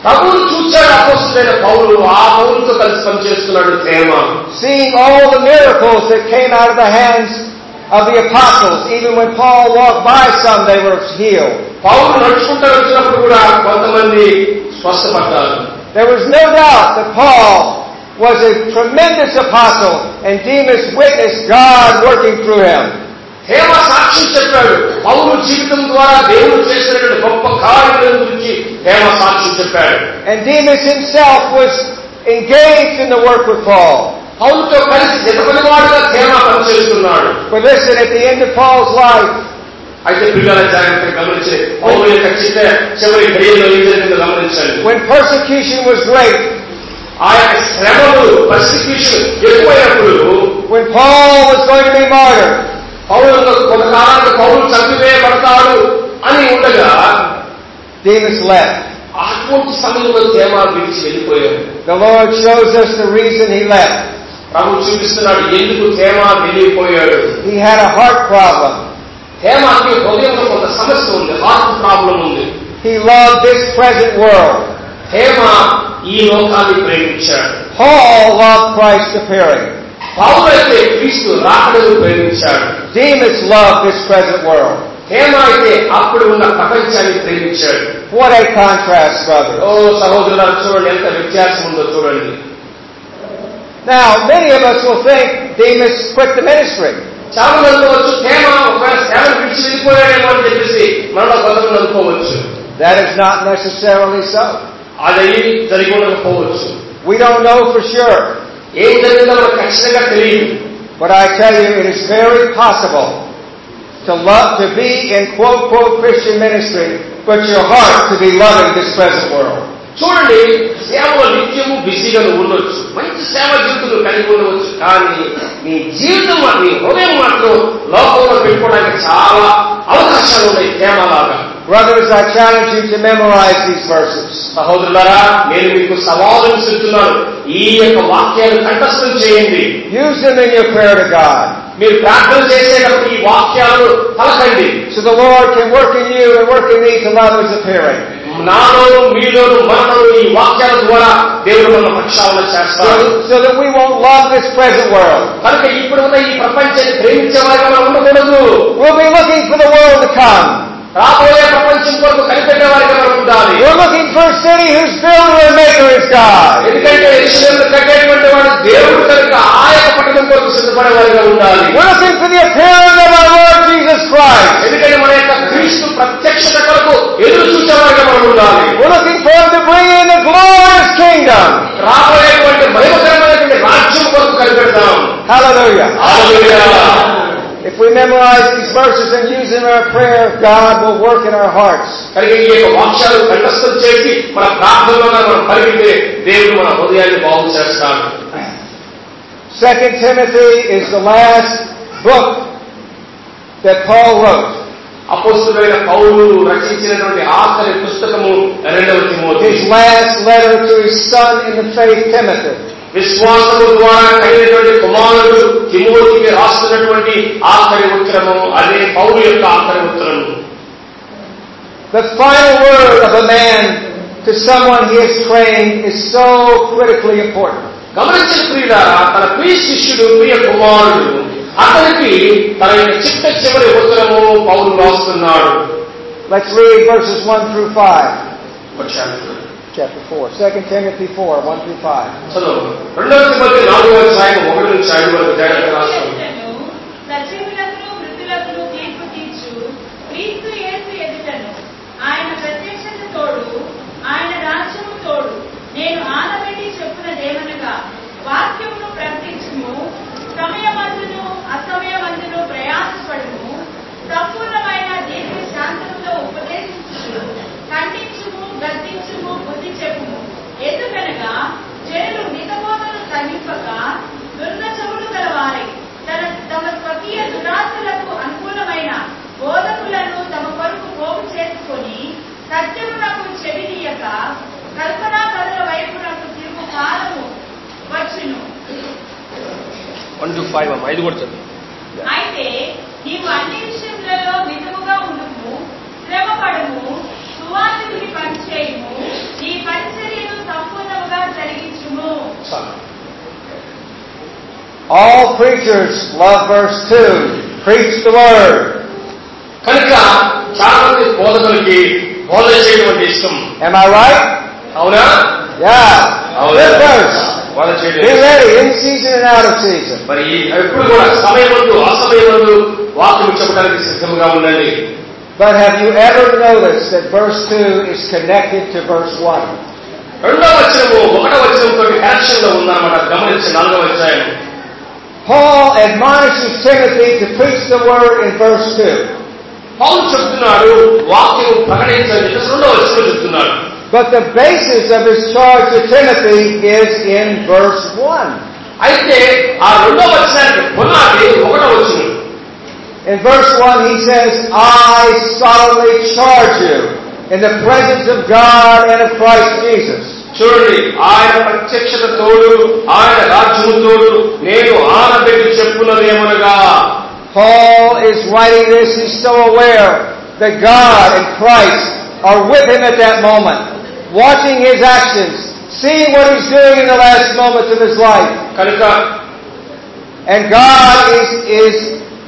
ప్రభువును చూచాడు అపోస్తలుడైన పౌలు, ఆ పౌలుతో కలిసి పనిచేస్తున్నాడు తేమ. Seeing all the miracles that came out of the hands of the apostles, even when Paul walked by some, they were healed. పౌలు నడుచుకుంటూ వచ్చినప్పుడు కూడా కొంతమంది స్వస్థపడ్డారు. There was no doubt that Paul was a tremendous apostle, and Demas witnessed God working through him. Hema సాక్ష్యం చెప్పాడు. పౌలు జీవితం ద్వారా దేవుడు చేసినటువంటి గొప్ప కార్యాల గురించి హేమ సాక్ష్యం చెప్పాడు. And Demas himself was engaged in the work with Paul. పౌలుతో కలిసి జతపనివాడుగా హేమ పనిచేస్తున్నాడు. But listen, at the end of Paul's life, అయితే పిల్లల జాగ్రత్తగా గమనించే పౌలు యొక్క చిట్ట చివరి ఘడియలో ఏం జరిగిందో గమనించండి. when persecution was great, ఆ యొక్క శ్రమలు పర్సిక్యూషన్ ఎక్కువైనప్పుడు, when Paul was going to be martyred, పౌలు కొంతకాలానికి పౌలు చంపివేయబడతాడు అని ఉండగా Demas left. అటువంటి సమయంలో తేమ విడిచి వెళ్ళిపోయాడు. The Lord shows us the reason he left. ప్రభు చూపిస్తున్నాడు ఎందుకు తేమ వెళ్ళిపోయాడు. He had a heart problem. తేమకి హృదయంలో కొంత సమస్య ఉంది, హార్ట్ ప్రాబ్లం ఉంది. He loved this present world. తేమ ఈ లోకాన్ని ప్రేమించాడు. Paul loved Christ appearing. పౌలు అయితే క్రీస్తు రాకడను ప్రేమించాడు. Demas loved this present world. తేమ అయితే అప్పుడు ఉన్న ప్రపంచాన్ని ప్రేమించాడు. What a contrast, brothers. ఓ సహోదరులారా, చూడండి ఎంత వ్యత్యాసం ఉందో చూడండి. Now, many of us will think Demas quit the ministry. చాలా మంది అనుకోవచ్చు తేమ ఒకవేళ సేవను విడిచి వెళ్ళిపోయాడేమో అని చెప్పేసి మనలో కొంతమంది అనుకోవచ్చు. That is not necessarily so. అది జరిగి ఉండకపోవచ్చు. We don't know for sure. ఏం జరిగిందో మనకు ఖచ్చితంగా తెలియదు. But I tell you, it is very possible to love, to be in quote, quote, Christian ministry, but your heart to be loving this present world. చూడండి, సేవలో నిత్యము బిజీగా ఉండొచ్చు, మంచి సేవ జీవితం కలిగి ఉండవచ్చు, కానీ నీ జీవితం నీ హృదయం మాత్రం లోకంలో పెట్టుకోవడానికి చాలా అవకాశాలు ఉన్నాయి తేమలాగా. Brothers, I challenge you to memorize these verses. సహోదరులారా, నేను మీకు సవాలు విసురుతున్నాను, ఈ యొక్క వాక్యాలు కంఠస్థం చేయండి. Use them in your prayer to God. మీరు ప్రార్థన చేసేటప్పుడు ఈ వాక్యాలను పలకండి. So the Lord can work in you and work in me to love His appearing. నాలోను మీలోను మనలోను ఈ వాక్యాల ద్వారా దేవుడు మన పక్షాలను చేస్తాడు. So that we won't love this present world. కనుక ఇప్పుడు ఉన్న ఈ ప్రపంచాన్ని ప్రేమించే వారిగా మనం ఉండకూడదు. We'll be looking for the world to come. రాబోయే ప్రపంచం కొరకు కనిపెట్టే వారిగా మనం ఉండాలి. We're looking for a city whose builder and maker is God. ఎందుకంటే యెరూషలేమును కట్టేటువంటి వాడు దేవుడు కనుక ఆ యొక్క పట్టణం కొరకు సిద్ధపడే వారిగా ఉండాలి. We're looking for the appearing of our Lord Jesus Christ. ఎందుకంటే మన యొక్క క్రీస్తు ప్రత్యక్షత కొరకు ఎదురు చూసేవారిగా మనం ఉండాలి. We're looking for Him to bring in the glorious kingdom. రాబోయేటువంటి మహిమకరమైనటువంటి రాజ్యం కొరకు కనిపెడతాం. Hallelujah. Hallelujah. If we memorize these verses and use them in our prayer, God will work in our hearts. కనుక ఈ యొక్క వాక్యాలు కంఠస్థం చేసి మన ప్రార్థనలో మనం పరిగితే దేవుడు మన హృదయాన్ని బాగు చేస్తాడు. Second Timothy is the last book that Paul wrote. అపోస్తలుడైన పౌలు రచించినటువంటి ఆఖరి పుస్తకము రెండవ Timothy. His last letter to his son in the faith, Timothy. విశ్వాసము ద్వారా కలిగినటువంటి కుమారుడు తిమోతికి రాస్తున్నటువంటి ఆఖరి ఉత్తరము, అదే పౌలు యొక్క ఆఖరి ఉత్తరము. The final word of a man to someone he has trained is so critically important. గమనించిన ప్రియులారా, తన ప్రియ శిష్యుడు ప్రియ కుమారుడు అతనికి తన యొక్క చిట్ట చివరి ఉత్తరము పౌలు రాస్తున్నాడు. Let's read verses one through five. వచ్చాడు Chapter four. Second Timothy four, one through five. చదువు. రెండవ తిమోతి నాలుగవ అధ్యాయం ఒకటి నుంచి ఐదు వరకు జాగ్రత్తగా రాస్తాడు. సజీవులకు మృతులకు తీర్పు తీర్చు క్రీస్తు యేసు ఎదుటను ఆయన ప్రత్యక్షత తోడు ఆయన రాజ్యము తోడు నేను ఆనబెట్టి చెప్పునదేమనగా వాక్యమును ప్రకటించుము, సమయమందును అసమయమందును ప్రయాసపడుము, సంపూర్ణమైన దీర్ఘ శాంతముతో ఉపదేశించుము, ఖండించుము, గద్దించుము, బుద్ధి చెప్పుము. ఎందుకనగా జనులు మితబోధను తగ్గింపక దుర్గ చెవులు గలవారై తన తమ స్వకీయ దురాశలకు అనుకూలమైన బోధకులను తమ కొరకు పోగు చేసుకొని సత్యమునకు చెవినీయక కల్పనా కథల వైపునకు తిరుగు కాలము వచ్చును. వన్ టు ఫైవ్ అమ్మ ఐదు కూడా చదువు. అయితే నీవు అన్ని విషయములలో మితముగా ఉండుము, శ్రమపడుము, సువార్తకి పనిచేయము, నీ పరిచర్య All preachers love verse two. Preach the word. కనుక చాలా మంది బోధకులకి బోధ చేయడం అంటే ఇష్టం. Am I right? అవునా? Yeah. Good verse. బోధ చేయడం. Be ready in season and out of season. మరి ఎప్పుడు కూడా సమయమందు అసమయమందు వాక్యం చెప్పడానికి సిద్ధంగా ఉండండి. But have you ever noticed that verse two is connected to verse one? రెండవ వచనము ఒకటవ వచనంతో కనెక్షన్ లో ఉందన్నమాట. గమనించి నాలుగవ అధ్యాయం. Paul admonishes Timothy to preach the word in verse two. పౌలు చెప్తున్నాడు వాక్యం ప్రకటించండి రెండవ వచనంలో చెప్తున్నాడు. But the basis of his charge to Timothy is in verse one. అయితే ఆ రెండవ వచనానికి పునాది ఒకటవ వచనం. In verse one he says, I solemnly charge you in the presence of God and of Christ Jesus. చూడండి, ఆయన ప్రత్యక్షత తోడు ఆయన రాజ్యము తోడు నేను ఆనబెట్టి చెప్పున్నది ఏమనగా. Paul is writing this, he's so aware that God and Christ are with him at that moment, watching his actions, seeing what he's doing in the last moments of his life. కనుక And God is, is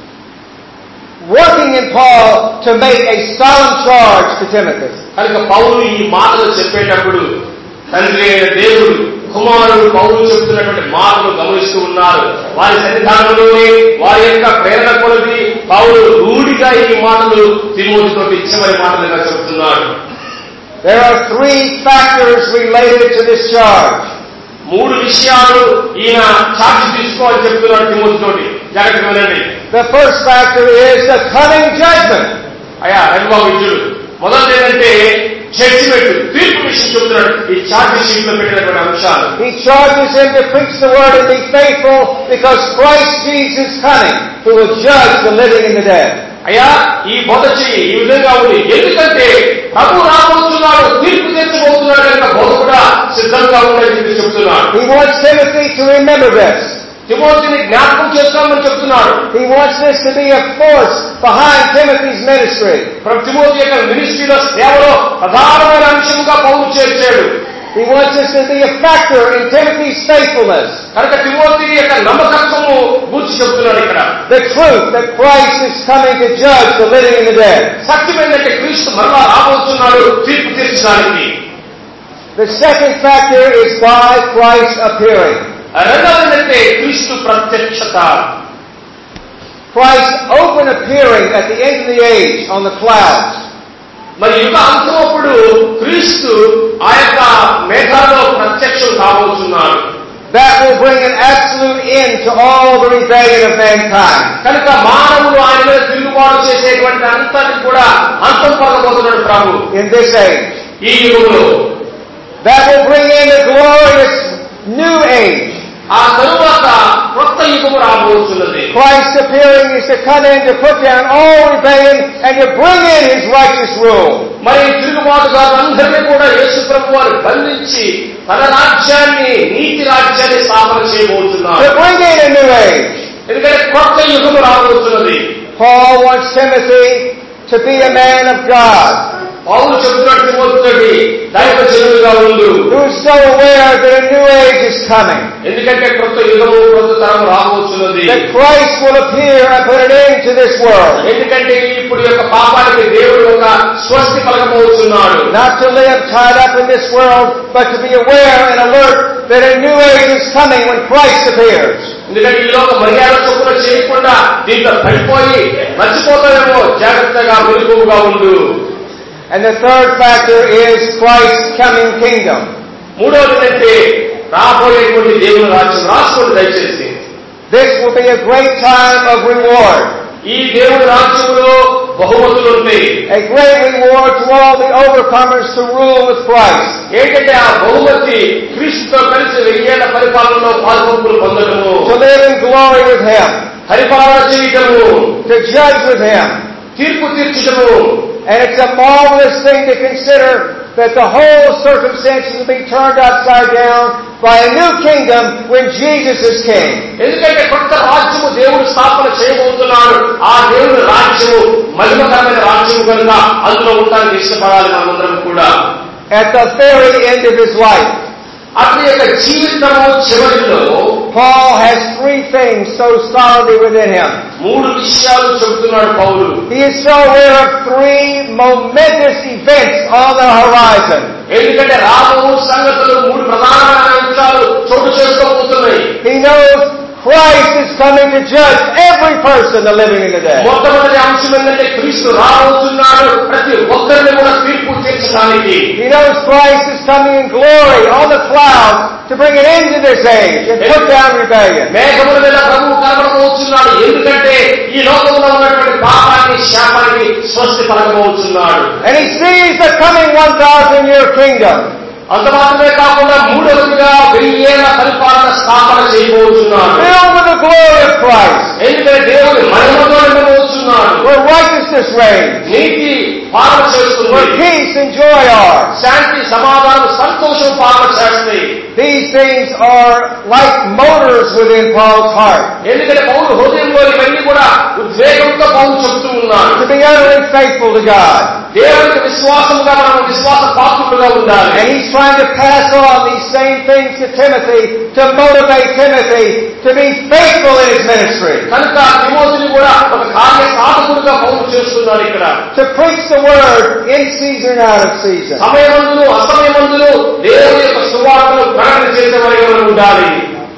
working in Paul to make a solemn charge to Timothy. కనుక పౌలు ఈ మాటలు చెప్పేటప్పుడు తండ్రి అయిన దేవుడు కుమారుడు పౌలు చెప్తున్నటువంటి మాటలు గమనిస్తూ ఉన్నారు. వారి సన్నిధానంలోనే వారి యొక్క ప్రేరణ కొలది పౌలు రూఢిగా ఈ మాటలు తిమోతితో చివరి మాటలుగా చెప్తున్నాడు. There are three factors related to this charge. మూడు విషయాలు ఈయన ఛార్జ్ తీసుకోవాలని చెప్తున్నాడు తిమోతితోటి. జాగ్రత్తగా వినండి. The first factor is the coming judgment. అయ్యా రఘుబాబు విద్యుడు మొదటి ఏంటంటే జడ్జిమెంట్, తీర్పు విషయం చెప్తున్నాడు. ఈ ఛార్జ్ షీట్ లో పెట్టినటువంటి అంశాలు. He charges him to preach the word and be faithful because Christ Jesus is coming, who will judge the living and the dead. అయ్యా ఈ బోధ చెయ్యి ఈ విధంగా ఉంది, ఎందుకంటే ప్రభు రాబోతున్నాడు, తీర్పు తీర్చబోతున్నాడు కనుక బోధ కూడా సిద్ధంగా ఉందని చెప్పి చెప్తున్నాడు. He wants Timothy to remember this. తిమోతిని జ్ఞాపకం చేసుకోమని చెప్తున్నాడు. He wants this to be a force behind Timothy's ministry. Timothy యొక్క మినిస్ట్రీలో సేవలో ప్రధానమైన అంశంగా పౌలు చేర్చాడు. He wants this to be a factor in Timothy's faithfulness. కనుక తిమోతి యొక్క నమ్మకత్వము గురించి చెప్తున్నాడు ఇక్కడ. The truth that Christ is coming to judge the living and the dead. సత్యం ఏంటంటే క్రీస్తు మరలా రాబోతున్నాడు తీర్పు తీర్చడానికి. The second factor is by Christ appearing. రెండవది ఏంటంటే క్రీస్తు ప్రత్యక్షత. Christ open appearing at the end of the age on the clouds. మరి యుగ అంతమప్పుడు క్రీస్తు ఆ యొక్క మేఘాల్లో ప్రత్యక్షం కాబోతున్నాడు. That will bring an absolute end to all the rebellion of mankind. కనుక మానవులు ఆయన మీద తిరుగుబాటు చేసేటువంటి అంతటి కూడా అంతం పడబోతున్నాడు ప్రభు In this age. ఈ యుగంలో. That will bring in the glorious new age. ఆ తరువాత కొత్త యుగము రాబోతున్నది. Christ appearing is to come in to put down all rebellion and to bring in His righteous rule. మరి తిరుగుబాటుదారులందరినీ కూడా యేసు ప్రభు వారు బంధించి తన రాజ్యాన్ని నీతి రాజ్యాన్ని స్థాపన చేయబోతున్నారు. To bring in a new age. ఎందుకంటే కొత్త యుగము రాబోతున్నది. Paul wants Timothy to be a man of God. పౌలు చెప్తున్నాడు తిమోతితోటి దైవ జనుడుగా ఉండు. Who is so aware that a new age is coming. ఎందుకంటే కొత్త యుగము కొత్త తరం రాబోతున్నది. That Christ will appear and put an end to this world. ఎందుకంటే ఇప్పుడు యొక్క పాపానికి దేవుడు ఒక స్వస్తి పలకబోతున్నాడు. Not to live tied up in this world, but to be aware and alert that a new age is coming when Christ appears. ఎందుకంటే ఈ లోక మర్యాద చొప్పున చేయకుండా దీంట్లో పడిపోయి మర్చిపోతామేమో, జాగ్రత్తగా మెలకువగా ఉండు. And the third factor is Christ's coming kingdom. మూడవది అంటే రాబోయేటువంటి దేవుని రాజ్యం. రాసుకోండి దయచేసి. This will be a great time of reward. ఈ దేవుని రాజ్యంలో బహుమతులు ఉంటాయి. A great reward to all the overcomers to rule with Christ. ఏంటంటే ఆ బహుమతి క్రీస్తుతో కలిసి వెయ్యేళ్ల పరిపాలనలో పాల్గొంపులు పొందడము. To live in glory with Him. పరిపాలన చేయటము. To judge with Him. తీర్పు తీర్చడము. And it's a marvelous thing to consider that the whole circumstances will be turned upside down by a new kingdom when Jesus is king. ఎందుకంటే కొత్త రాజ్యము దేవుడు స్థాపన చేయబోతున్నాడు. ఆ దేవుని రాజ్యము మహిమకరమైన రాజ్యము కనుక అందులో ఉండడానికి ఇష్టపడాలి మనమందరం కూడా. At the very end of His life. అతని యొక్క జీవితము చివరిలో Paul has three things so solidly within him. మూడు విషయాలు చెబుతున్నాడు పౌలు. He is so aware of three momentous events on the horizon. ఎందుకంటే రాబో సంగతులు మూడు ప్రధానమైన అంశాలు చోటు చేసుకోబోతున్నాయి. He knows Christ is coming to judge every person living in the day. మొట్టమొదటి అంశం ఏంటంటే క్రీస్తు రాబోతున్నాడు ప్రతి ఒక్కరిని కూడా తీర్పు తీర్చడానికి. He knows Christ is coming in glory on the clouds to bring an end to this age and put down rebellion. మేఘముల మీద ప్రభువు కనబడబోతున్నాడు. ఎందుకంటే ఈ లోకంలో ఉన్నటువంటి పాపానికి శాపానికి స్వస్తి పలకబోతున్నాడు. And he sees the coming one thousand year kingdom. అంత మాత్రమే కాకుండా మూడవదిగా వెయ్యేళ్ల పరిపాలన స్థాపన చేయబోతున్నాడు. Filled with the glory of Christ. ఎందుకంటే దేవుని మహిమతో నింపబోతున్నాడు. Where righteousness reigns. నీతి పాలన చేస్తుంది. Where peace and joy are. శాంతి సమాధానం సంతోషం పాలన చేస్తాయి. These things are like motors within Paul's heart. ఎందుకంటే పౌలు హృదయంలో ఇవన్నీ కూడా ఉద్వేగంతో పౌలు చెప్తూ ఉన్నాడు. To be utterly faithful to God. దేవునికి విశ్వాసంగా మనం విశ్వాస పాత్రులుగా ఉండాలి. And he's trying to pass on these same things to Timothy to motivate Timothy to be faithful in his ministry. కనుక తిమోతిని కూడా ఒక కార్య సాధకుడుగా పౌలు చేస్తున్నాడు ఇక్కడ. To preach the word in season and out of season. సమయమందును అసమయమందును దేవుని యొక్క సువార్తను ప్రకటన చేసేవారిగా మనం ఉండాలి.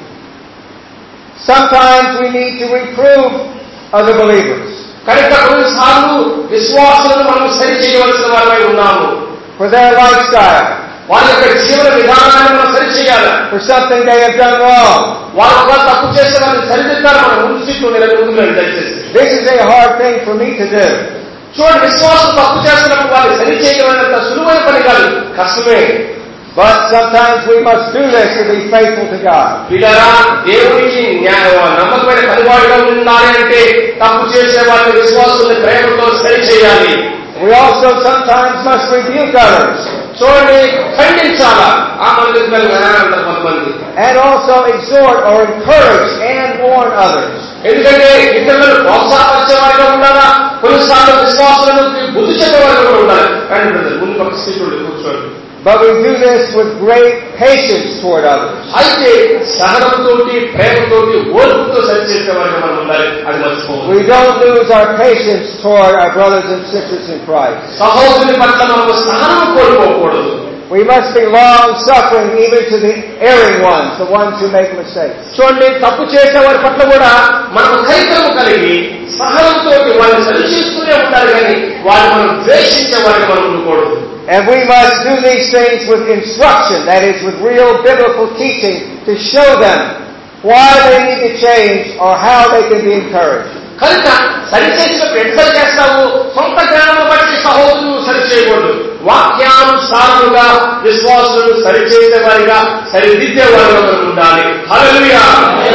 Sometimes we need to reprove other believers. కనుక కొన్నిసార్లు విశ్వాసులను మనం సరి చేయవలసిన వారమై ఉన్నాము. For their lifestyle. వారి యొక్క జీవన విధానాన్ని మనం సరి చేయాలి. For something they have done wrong. వారు ఒక తప్పు చేస్తే వారిని సరిదిద్దాలి. మనం ముందు సీట్లు నిలబడుతున్నాం దయచేసి. This is a hard thing for me to do. చూడండి, విశ్వాసం తప్పు చేస్తున్నప్పుడు వారిని సరి చేయగలిగినంత సులువైన పని కాదు, కష్టమే. But sometimes we must do this to be faithful to God. పిల్లరా, దేవునికి నమ్మకమైన పనివాడిగా ఉండాలి అంటే తప్పు చేసే వారిని విశ్వాసాన్ని ప్రేమతో సరి చేయాలి. We also sometimes must rebuke others. చూడండి, ఖండించాలా ఆ మంది అంటారు కొంతమంది. And also exhort or encourage and warn others. ఎందుకంటే ఇతరులను ప్రోత్సాహపరిచే వారిగా ఉండాలా, కొన్నిసార్లు విశ్వాసాలను బుద్ధి చెప్పే వారిగా కూడా ఉండాలి. కానీ ముందు పక్క స్థితులు కూర్చోండి. But we do this with great patience toward others. అయితే సహనంతోటి ప్రేమతోటి ఓర్పుతో సరిచేసే వారిగా మనం ఉండాలి. అది మర్చిపోవాలి. We don't lose our patience toward our brothers and sisters in Christ. సహోదరుని పట్ల మనము సహనం కోల్పోకూడదు. We must be long-suffering even to the erring ones, the ones who make mistakes. చూడండి, తప్పు చేసే వారి పట్ల కూడా మనం కైకరము కలిగి సహనంతో వారిని సరిచేస్తూనే ఉండాలి. కానీ వారిని మనం ద్వేషించే వారిని మనం ఉండకూడదు. And we must do these things with instruction, that is, with real biblical teaching, to show them why they need to change or how they can be encouraged. కనుక సరిచేసినప్పుడు ఎట్లా చేస్తావు? సొంత జ్ఞానం బట్టి సహోదరులు సరిచేయకూడదు. వాక్యానుసారముగా విశ్వాసులను సరిచేసే వారిగా సరిదిద్దే వారిగా మనం ఉండాలి. హల్లెలూయా.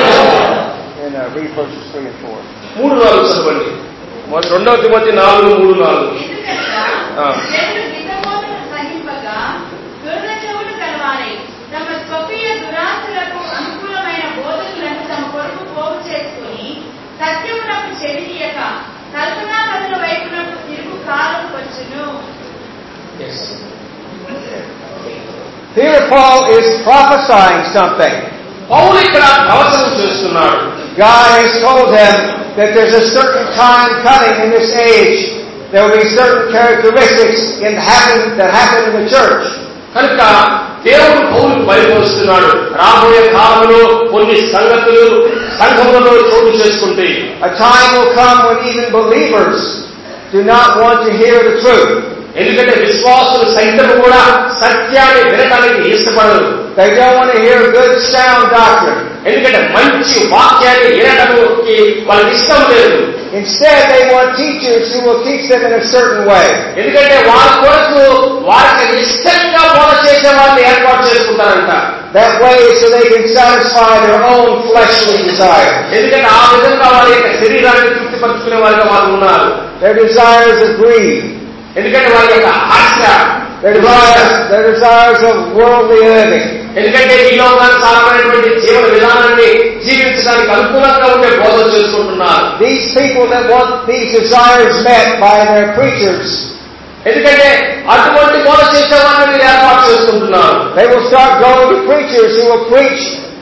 And uh, read verses three and four. మూడు నాలుగు చదవండి. రెండవ తిమోతి నాలుగు మూడు నాలుగు. తమ స్వకీయ దురాశలకు అనుకూలమైన బోధకులను తమ కొరకు పోగు చేసుకుని సత్యమునకు చెవినీయక కల్పనా కథల వైపునకు తిరుగు కాలం వచ్చును. Here Paul is prophesying something. పౌలు ఇక్కడ ప్రవచనం చేస్తున్నాడు. God has told him that there's a certain time coming in this age. There will be certain characteristics in happen, that happen in the church. కనుక దేవుడు పౌలుకు బయలుపరుస్తున్నాడు. రాబోయే కాలంలో కొన్ని సంగతులు సంఘములలో చోటు చేసుకుంటాయి. A time will come when even believers do not want to hear the truth. ఎందుకంటే విశ్వాసులు సైతం కూడా సత్యాన్ని వినడానికి ఇష్టపడరు. They don't want to hear good sound doctrine. ఎందుకంటే మంచి వాక్యాన్ని వినడానికి వాళ్ళకి ఇష్టం లేదు. Instead, they want teachers who will teach them in a certain way. ఎందుకంటే వారి కొరకు వారికి ఇష్టంగా బోధ చేసే వారిని ఏర్పాటు చేసుకుంటారంట. That way so they can satisfy their own fleshly desire. ఎందుకంటే ఆ విధంగా వారి యొక్క శరీరాన్ని తృప్తిపరుచుకునే వారిగా వారు ఉన్నారు. Their desires of greed. ఎందుకంటే వారి యొక్క ఆశ, their desires, their desires of worldly living. ఎందుకంటే ఈ లోకానుసారమైనటువంటి జీవన విధానాన్ని జీవించడానికి అనుకూలంగా ఉండే బోధన చేసుకుంటున్నారు. These people that want these desires met by their preachers, ఎందుకంటే అటువంటి బోధ చేసే వాళ్ళని మీరు ఏర్పాటు చేసుకుంటున్నారు. They will start going to preachers who will preach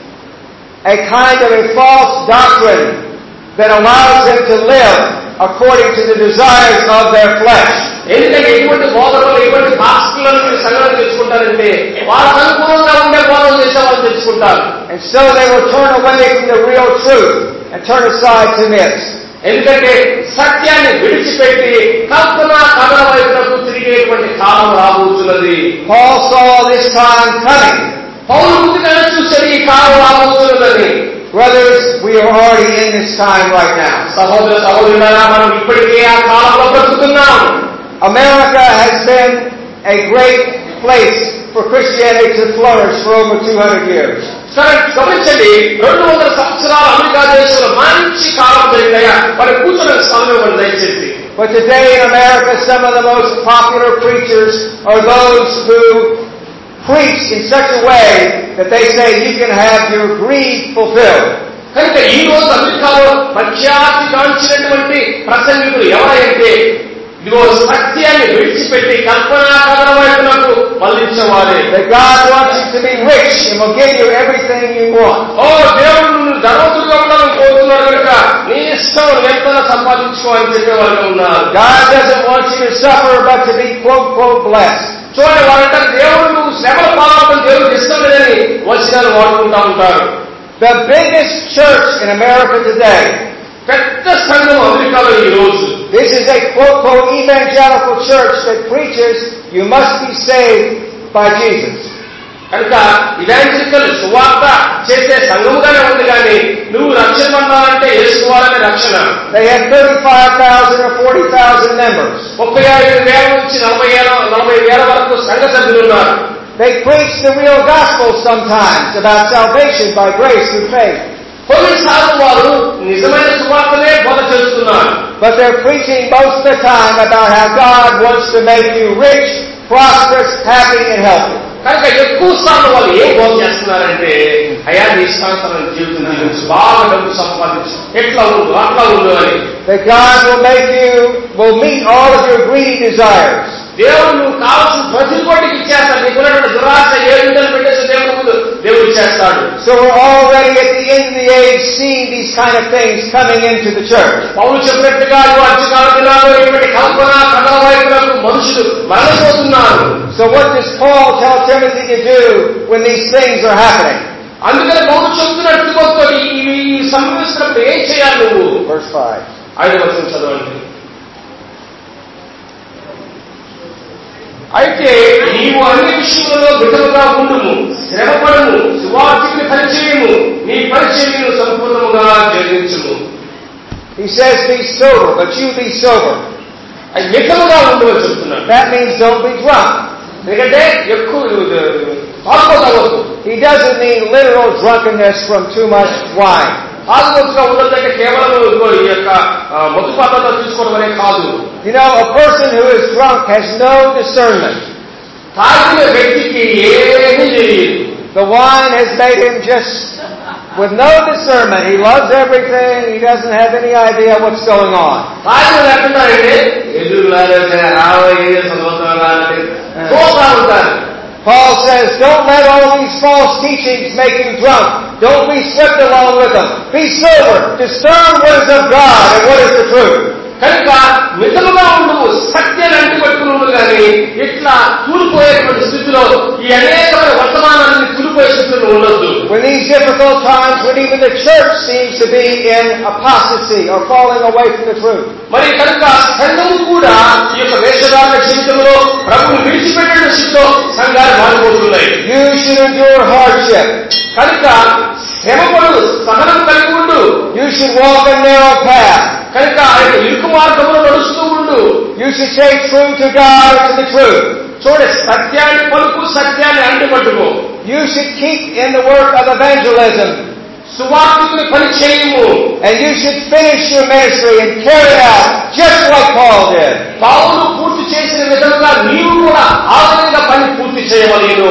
a kind of a false doctrine that allows them to live according to the desires of their flesh. ఎందుకంటే ఎటువంటి బోధనలు ఎటువంటి పాస్టర్లను మీరు సంగతి తెలుసుకుంటారంటే వాళ్ళకు అనుకూలంగా ఉండే బోధన చేసే వాళ్ళు తెలుసుకుంటారు. And so they will turn away from the real truth and turn aside to myths. ఎందుకంటే సత్యాన్ని విడిచిపెట్టి కల్పన కథల వైపునకు తిరిగేటువంటి కాలం రాబోతున్నది. Paul saw this time coming. పౌలు ముందుగానే చూశాడు ఈ కాలం రాబోతున్నదని. Brothers, we are already in this time right now. సహోదర సహోదరులారా, మనం ఇప్పటికే ఆ కాలంలో బ్రతుకుతున్నాం. America has been a great place for Christianity to flourish for over two hundred years. గమనించండి, రెండు వందల సంవత్సరాలు అమెరికా దేశంలో మంచి కాలం జరిగాయా మరి కూర్చొని సమయం దయచేసి. But today in America, some of the most popular preachers are those who preach in such a way that they say you can have your greed fulfilled. కనుక ఈ రోజు అమెరికాలో ప్రఖ్యాతి గాంచినటువంటి ప్రసంగికులు ఎవరైతే ఇదిగో సత్యాన్ని విడిచిపెట్టి కల్పనా కథల వైపునకు మళ్లించేవారే. That God wants you to be rich and will give you everything you want. ఓ దేవుడు నువ్వు ధనవంతుడిగా ఉండాలని కోరుతున్నాడు కనుక నీ ఇష్టం ఎంత సంపాదించుకో అని చెప్పేవాళ్ళు ఉన్నారు. God doesn't want you to suffer but to be quote quote blessed. చూడండి, వాళ్ళంటే దేవుడు నువ్వు శ్రమల పాలవడం దేవుడికి ఇష్టం లేదని వచనాలు వాడుకుంటా ఉంటారు. The biggest church in America today, పెద్ద సంఘం అమెరికాలో ఈ రోజు, this is a quote quote evangelical church that preaches you must be saved by Jesus. కనుక ఇవాంజలికల్ సువార్త చేసే సంఘముగానే ఉంది కానీ నువ్వు రక్షణ పొందాలంటే యేసు ద్వారానే రక్షణ. They have thirty-five thousand or forty thousand members. ముప్పై ఐదు వేల నుంచి నలభై ఏళ్ళ నలభై వేల వరకు సంఘ సభ్యులు ఉన్నారు. They preach the real gospel sometimes about salvation by grace through faith. కొన్నిసార్లు వారు నిజమైన సువార్తనే బోధ చేస్తున్నారు. But they're preaching most of the time about how God wants to make you rich, prosperous, happy, and healthy. కనుక ఎక్కువ సార్లు వాళ్ళు ఏం బోధ చేస్తున్నారంటే అయ్యా నీ ఇష్టానుసారం జీవితం జీవించు, బాగా డబ్బు సంపాదించు, ఎట్లా ఉండు అట్లా ఉండు అని. That God will make you, will meet all of your greedy desires. దేవుడు నువ్వు కావాల్సిన ప్రతి కోటికి ఇచ్చేస్తాడు. నీకున్నటువంటి దురాశ ఏ విధంగా పెట్టేసి దేవుడు ముందు దేవుడు ఇచ్చేస్తాడు. So we're already at the end of the age seeing these kind of things coming into the church. పౌలు చెప్పినట్టుగా అంత్యకాల దినాల్లో ఇటువంటి కల్పన కథల వైపులకు మనుషులు మరలిపోతున్నారు. So what does Paul tell Timothy to do when these things are happening? అందుకని పౌలు చెప్తున్నట్టు ఇవి సంభవిస్తున్నప్పుడు ఏం చేయాలి నువ్వు? Verse five. ఐదవ వచనం చదవండి. అయితే నీవు అన్ని విషయంలో విధముగా ఉండుము, శ్రమపడము, సువార్తికుని పరిచయము, నీ పరిచయమును సంపూర్ణముగా జరిగించుము. He says be sober, but you be sober. అది మితముగా ఉండవని చెప్తున్నాడు. That means don't be drunk. ఎందుకంటే ఎక్కువ తాగుకోవద్దు. He doesn't mean literal drunkenness from too much wine. తాగుబోతుగా ఉండదంటే కేవలం ఈ యొక్క మత్తు పదార్థాలు తీసుకోవడం అనే కాదు. You know, a person who is drunk has no discernment. తాగిన వ్యక్తికి ఏమీ తెలియదు. The wine has made him just with no discernment. He loves everything. He doesn't have any idea what's going on. తాగిన లేకుండాంటే ఎదురులాడే రాబోయే సంవత్సరాలు పోతా ఉంటారు. Paul says, don't let all these false teachings make you drunk. Don't be swept along with them. Be sober. Discern what is of God and what is the truth. కనుక మితముగా ఉండు, సత్యాన్ని అంటిపెట్టుకుని ఉండు కానీ ఇట్లా తూలిపోయేటువంటి స్థితిలో ఈ అనేకమైన వర్తమానాన్ని తూలిపోయే స్థితిలో ఉండొద్దు. When these difficult times, when even the church seems to be in apostasy or falling away from the truth. మరి కనుక సంఘము కూడా ఈ యొక్క వేషధారణ జీవితంలో ప్రభువుని విడిచిపెట్టిన స్థితిలో సంఘాలు మారిపోతున్నాయి. You should endure hardship. కనుక శ్రమపడు, సహనం కలిగి ఉండు. You should walk a narrow path. కనుక ఆయన ఇరుకు మార్గంలో నడుస్తూ ఉండు. You should say true to God and to the truth. చూడే సత్యాన్ని పలుకు, సత్యాన్ని అంటిపట్టుకో. You should keep in the work of evangelism. సువార్తికుని పని చేయము. And you should finish your ministry and carry it out just like Paul did. పౌలు పూర్తి చేసిన విధంగా నీవు కూడా ఆ విధంగా పని పూర్తి చేయవలెను.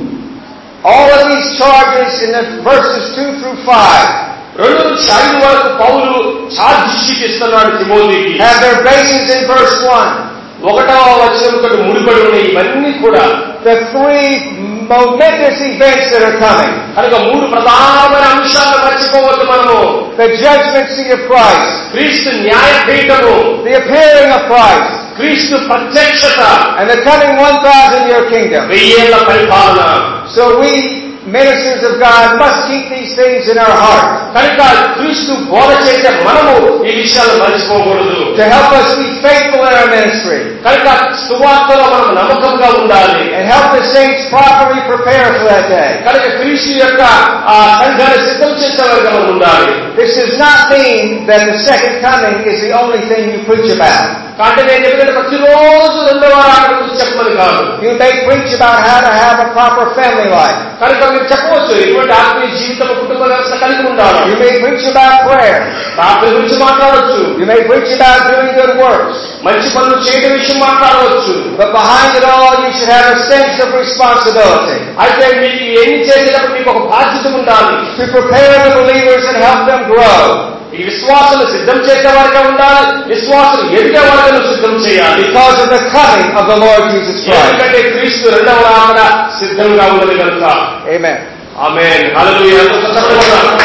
All of these charges in the verses two through five రెండు నుంచి ఐదు వరకు పౌలు ఛార్జ్ షీట్ ఇస్తున్నాడు తిమోతికి. have their basis in verse one. ఒకటవ వచనంతో ముడిపడి ఉన్న ఇవన్నీ కూడా the three momentous events that are coming. కనుక మూడు ప్రధానమైన అంశాలను మర్చిపోవద్దు మనము. The judgment seat of Christ, క్రీస్తు న్యాయపీఠము, the appearing of Christ, క్రీస్తు ప్రత్యక్షత, and the coming one thousand year kingdom. వెయ్యేళ్ల పరిపాలన. So we ministers of God must keep these things in our heart. కనుక క్రీస్తు బోధ చేసే మనము ఈ విషయాలు మర్చిపోకూడదు. To help us be faithful in our ministry. కనుక సువార్తలో మనం నమ్మకంగా ఉండాలి. And help the saints properly prepare for that day. కనుక క్రీస్తు యొక్క ఆ సంఘాన్ని సిద్ధం చేసేవారుగా మనం ఉండాలి. This does not mean that the second coming is the only thing you preach about. కాబట్టి నేను చెప్పినట్టు ప్రతిరోజు రెండవ రాకడ గురించి చెప్పమని కాదు. You may preach about how to have a proper family life. కనుక మీరు చెప్పవచ్చు ఎటువంటి ఆత్మీయ జీవితం, కుటుంబ వ్యవస్థ కలిగి ఉండాలి. You may preach about prayer. ప్రార్థన గురించి మాట్లాడవచ్చు. You may preach about doing good works. మంచి పనులు చేయడం విషయం మాట్లాడవచ్చు. But behind it all, you should have a sense of responsibility. అయితే మీకు ఏమి చేసేటప్పుడు మీకు ఒక బాధ్యత ఉండాలి. To prepare the believers and help them grow. ఈ విశ్వాసులు సిద్ధం చేసేవారిగా ఉండాలి. విశ్వాసులు ఎదిగే వారిని సిద్ధం చేయాలి. Because of the coming of the Lord Jesus Christ. ఎందుకంటే క్రీస్తు రెండవ రాకడ సిద్ధంగా ఉన్నది కనుక. Amen. ఆమేన్. హల్లెలూయా.